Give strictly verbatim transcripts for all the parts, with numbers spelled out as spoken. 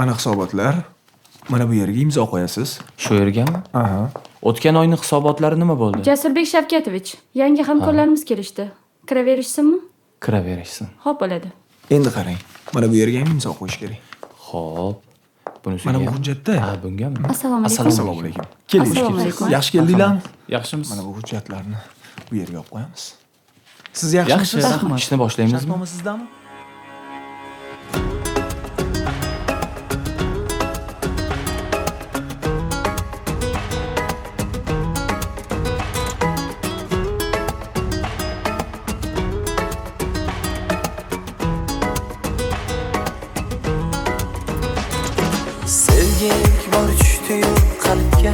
Mana hisobotlar. Mana bu yerga imzo qo'yasiz. Shu yergami? Aha. O'tgan oyning hisobotlari nima bo'ldi? Jasurbek Shavkatovich, yangi hamkorlarimiz kelishdi. Kiraverishsinmi? Kiraverishsin. Xo'p, bo'ladi. Endi qarang. Mana bu yerga ham imzo qo'yish kerak. Xo'p. Bunisi Mana bu hujjatda. Ha, bungami? Assalomu alaykum. Assalomu alaykum. Keling. Assalomu alaykum. Yaxshi keldinglarmi? Yaxshimiz. Mana bu hujjatlarni bu yerga olib qo'yamiz. Siz Yaxshi, yaxshimisiz? rahmat. Ishni boshlaymizmi? Shartnoma sizdami? Sevgik bor tushdi-yu qalbga,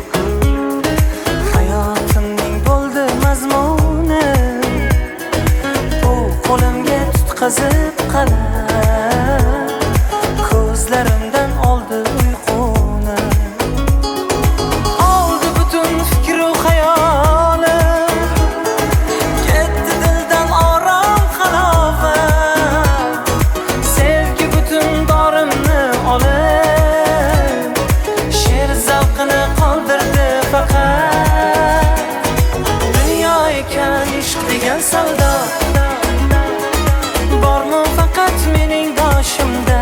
hayotimning bo'ldi mazmuni. Bu qo'limga tutqazib qalam, ko'zlarimdan oldi uyquni. Oldi butun fikru hayolim, ketdi dildan orom halovat. Sevgi butun borimni olib, she'r zavqini qoldirdi faqat. Dunyo ekan ishq degan savdo, bormi faqat mening boshimda.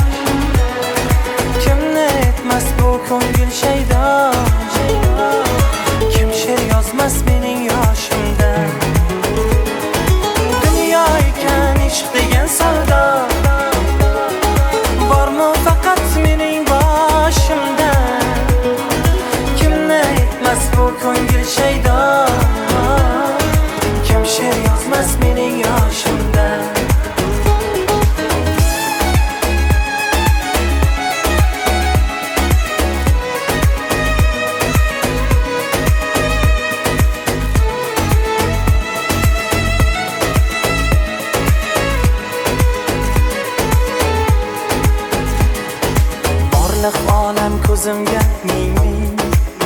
Kimni etmas bu ko'ngil shaydo, kim she'r yozmas mening yoshimda. Dunyo ekan ishq degan savdo, bormi faqat mening boshimda. Kimni etmas bu ko'ngil shaydo, kim she'r yozmas mening yoshimda. Borliq olam ko'zimga ming-ming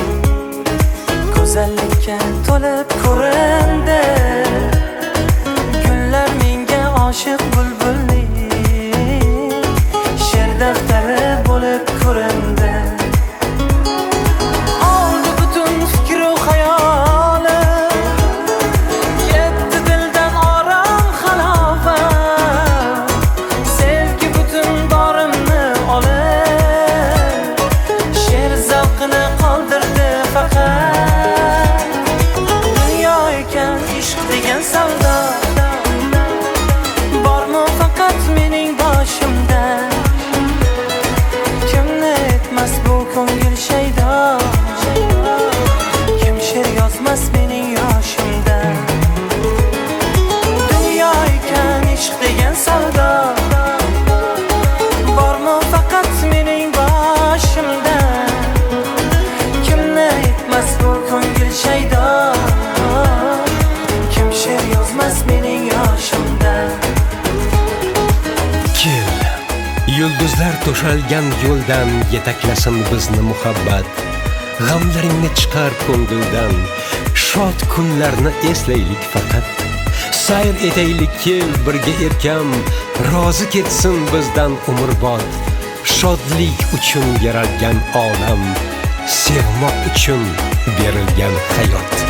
go'zallikka to'lib ko'rindi. Gullar menga oshiq bulbullik, she'r daftari bo'lib ko'rindi. Oldi butun fikru hayolim, ketdi dildan orom halovat. Sevgi butun borimni olib, she'r zavqini qoldirdi faqat. Dunyo ekan ishq degan savdo, bormi faqat mening boshimda. Kimni etmas bu ko'ngil shaydo, kim she'r yozmas mening yoshimda. Dunyo ekan ishq degan savdo, bormi faqat mening boshimda. Kimni etmas bu ko'ngil shaydo, kim she'r yozmas mening yoshimda. Kel, yulduzlar to'shalgan yo'ldan yetaklasin bizni muhabbat. G'amlaringni chiqar ko'ngildan, shod kunlarni eslaylik faqat. Sayr etaylik kel birga erkam, rozi ketsin bizdan umrbod. Shodlik uchun yaralgan olam, sevmoq uchun berilgan hayot.